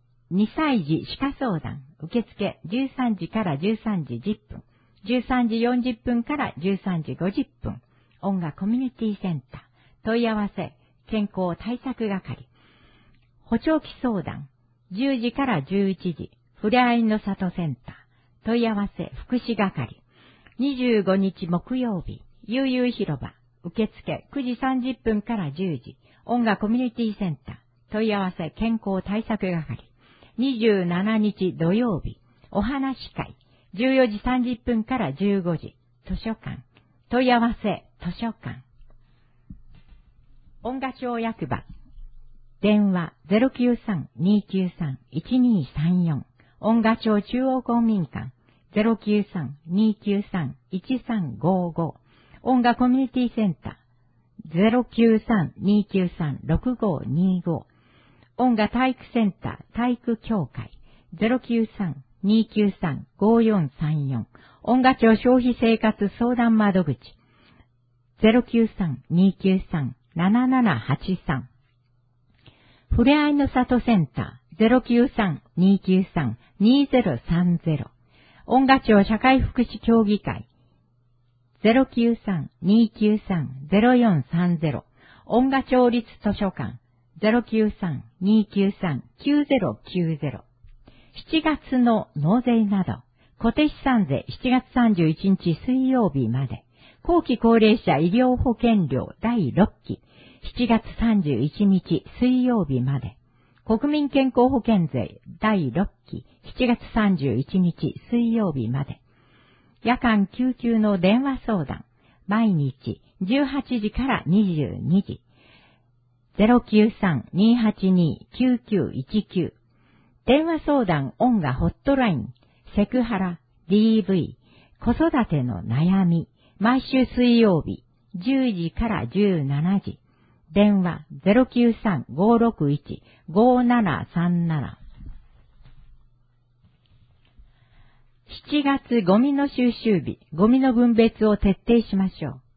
相談。受付13時から13時10分。13時40分から13時50分。音楽コミュニティセンター。問い合わせ健康対策係。補聴器相談。10時から11時。ふれあいの里センター。問い合わせ福祉係。25日木曜日。悠々広場。受付9時30分から10時。音楽コミュニティセンター。問い合わせ健康対策係。27日土曜日。お話会。14時30分から15時。図書館。問い合わせ図書館。音賀町役場。電話 093-293-1234。音賀町中央公民館。093-293-1355。音楽コミュニティセンター。093-293-6525。音楽体育センター体育協会。093-293-5434。音賀町消費生活相談窓口。093-293-7783。ふれあいの里センター。093-293-2030。音賀町社会福祉協議会。093-293-0430。音賀町立図書館。093-293-9090。7月の納税など、固定資産税7月31日水曜日まで、後期高齢者医療保険料第6期、7月31日水曜日まで、国民健康保険税第6期、7月31日水曜日まで、夜間救急の電話相談、毎日18時から22時、093-282-9919。電話相談音楽ホットライン、セクハラ、DV、子育ての悩み、毎週水曜日、10時から17時。電話 093-561-5737。7月ゴミの収集日、ゴミの分別を徹底しましょう。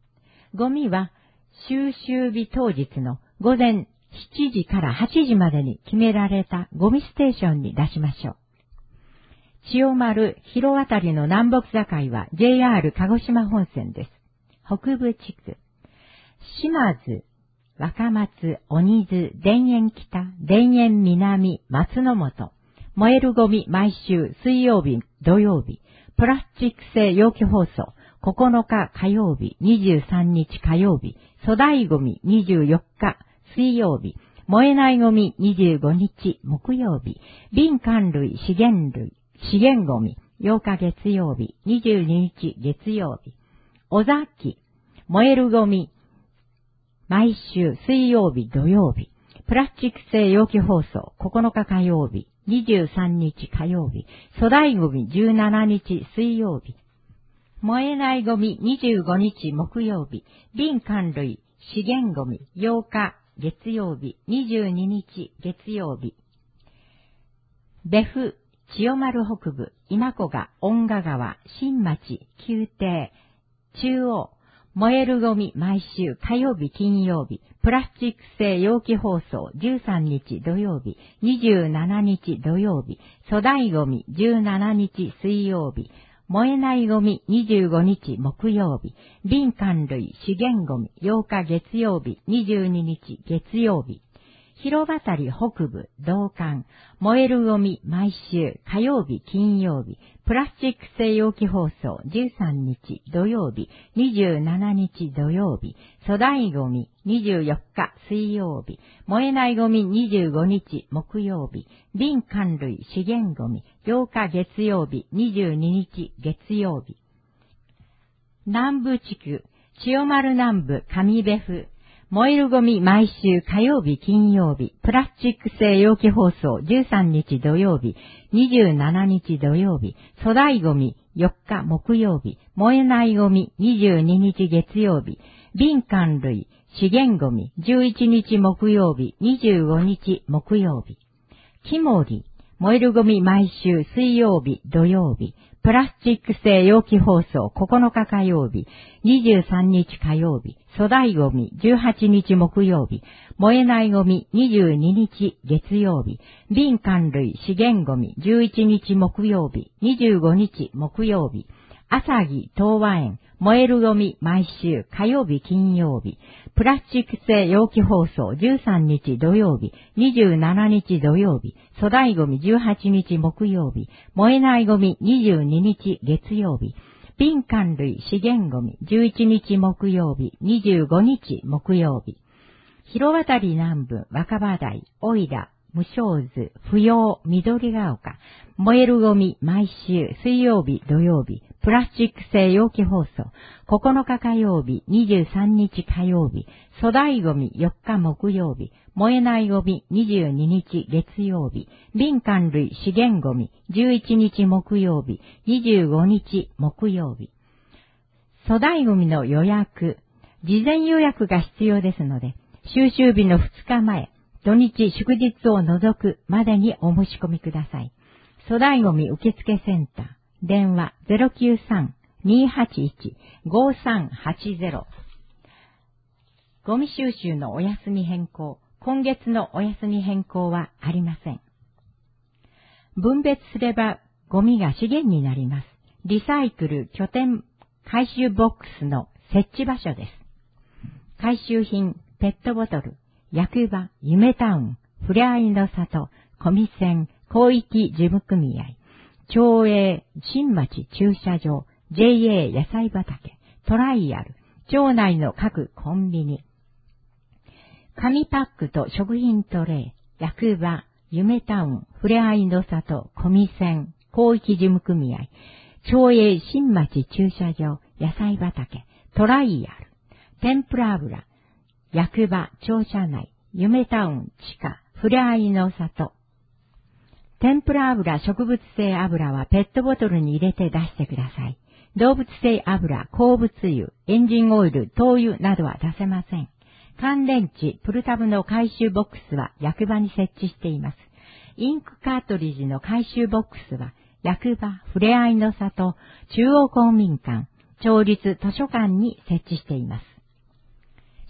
ゴミは収集日当日の午前7時から8時までに決められたゴミステーションに出しましょう。千代丸広渡りの南北境は JR 鹿児島本線です。北部地区。島津、若松、鬼津、田園北、田園南、松の本。燃えるゴミ毎週水曜日、土曜日。プラスチック製容器包装。9日火曜日、23日火曜日。粗大ゴミ24日水曜日。燃えないゴミ25日木曜日。瓶缶類、資源ゴミ8日月曜日、22日月曜日。尾崎、燃えるゴミ毎週水曜日土曜日。プラスチック製容器包装9日火曜日、23日火曜日。粗大ゴミ17日水曜日。燃えないゴミ25日木曜日。瓶缶類、資源ゴミ8日月曜日、22日月曜日。別府、千代丸北部、今古賀、恩賀川、新町、旧邸、中央。燃えるゴミ毎週火曜日金曜日。プラスチック製容器包装13日土曜日、27日土曜日。粗大ゴミ17日水曜日。燃えないゴミ25日木曜日。瓶缶類、資源ゴミ8日月曜日、22日月曜日。広渡り北部、道館。燃えるゴミ毎週火曜日金曜日。プラスチック製容器包装13日土曜日、27日土曜日。粗大ゴミ24日水曜日。燃えないゴミ25日木曜日。瓶缶類、資源ゴミ8日月曜日、22日月曜日。南部地区、千代丸南部上別府。燃えるゴミ毎週火曜日金曜日。プラスチック製容器包装13日土曜日、27日土曜日。粗大ゴミ4日木曜日。燃えないゴミ22日月曜日。瓶缶類、資源ゴミ11日木曜日、25日木曜日。木森、燃えるゴミ毎週水曜日土曜日。プラスチック製容器包装9日火曜日、23日火曜日。粗大ゴミ18日木曜日。燃えないゴミ22日月曜日。瓶缶類、資源ゴミ11日木曜日、25日木曜日。朝木東和園、燃えるゴミ毎週火曜日金曜日。プラスチック製容器包装13日土曜日、27日土曜日。粗大ゴミ18日木曜日。燃えないゴミ22日月曜日。瓶缶類、資源ゴミ11日木曜日、25日木曜日。広渡り南部、若葉台、おいら、無償図、不要、緑が丘。燃えるゴミ毎週水曜日土曜日。プラスチック製容器包装9日火曜日、23日火曜日。粗大ゴミ4日木曜日。燃えないゴミ22日月曜日。瓶缶類、資源ゴミ11日木曜日、25日木曜日。粗大ゴミの予約、事前予約が必要ですので、収集日の2日前、土日祝日を除くまでにお申し込みください。粗大ゴミ受付センター、電話 093-281-5380。ゴミ収集のお休み変更、今月のお休み変更はありません。分別すればゴミが資源になります。リサイクル拠点回収ボックスの設置場所です。回収品、ペットボトル、役場、夢タウン、ふれあいの里、コミセン、広域事務組合、町営、新町駐車場、JA 野菜畑、トライアル、町内の各コンビニ、紙パックと食品トレー、役場、夢タウン、ふれあいの里、コミセン、広域事務組合、町営新町駐車場、野菜畑、トライアル、天ぷら油、役場、庁舎内、夢タウン、地下、ふれあいの里。天ぷら油、植物性油はペットボトルに入れて出してください。動物性油、鉱物油、エンジンオイル、灯油などは出せません。乾電池、プルタブの回収ボックスは役場に設置しています。インクカートリッジの回収ボックスは役場、ふれあいの里、中央公民館、町立図書館に設置しています。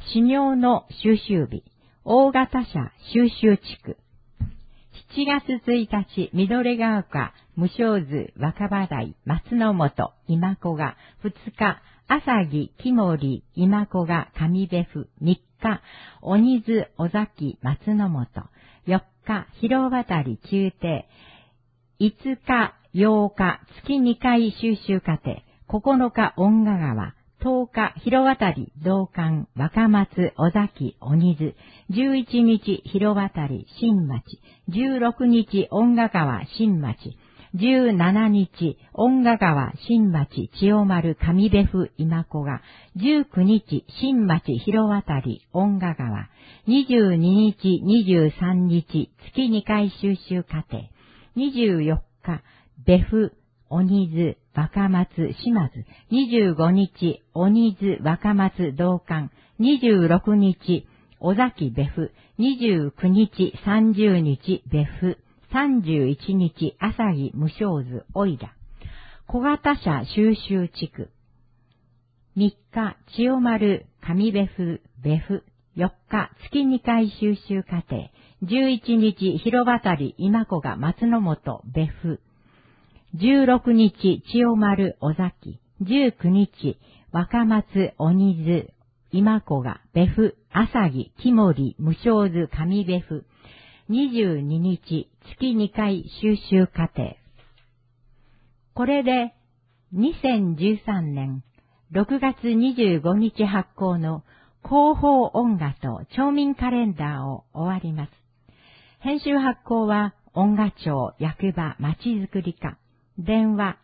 始業の収集日、大型車収集地区。7月1日、緑ヶ丘、無償図、若葉台、松の本、今子が、2日、朝木、木森、今子が、上部府、3日、鬼津、尾崎、松の本、4日、広渡り、宮廷、5日、8日、月2回収集過程、9日、恩賀川、10日、広渡り、道館、若松、尾崎、鬼津、11日、広渡り、新町、16日、恩賀川、新町、17日、恩賀川、新町、千代丸、上部府、今子が、19日、新町、広渡り、恩賀川、22日、23日、月2回収集過程、24日、別府、鬼津、若松、島津、25日、鬼津、若松、道館、26日、尾崎別府、29日、30日、別府、31日、朝木、無償図、おいら。小型車収集地区。3日、千代丸、上部府、別府。4日、月2回収集過程。11日、広渡り、今子が松の本、別府。16日、千代丸、尾崎。19日、若松、鬼津、今子が、別府、朝木、木森、無償図、上部府。22日、月2回収集過程。これで、2013年6月25日発行の広報音画と町民カレンダーを終わります。編集発行は、音画庁役場まちづくり課。電話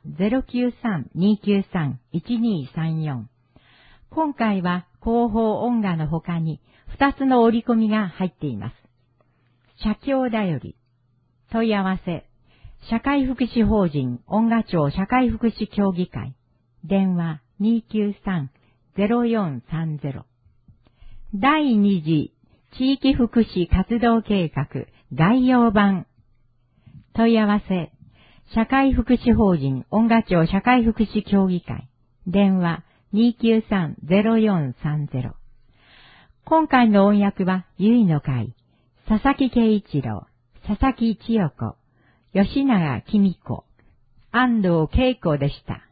093-293-1234。今回は広報音画の他に2つの折り込みが入っています。写経だより。問い合わせ。社会福祉法人音画庁社会福祉協議会。電話 293-0430。第2次地域福祉活動計画概要版。問い合わせ。社会福祉法人音画庁社会福祉協議会。電話 293-0430。今回の音訳は、ゆいの会、佐々木圭一郎、佐々木千代子、吉永紀美子、安藤恵子でした。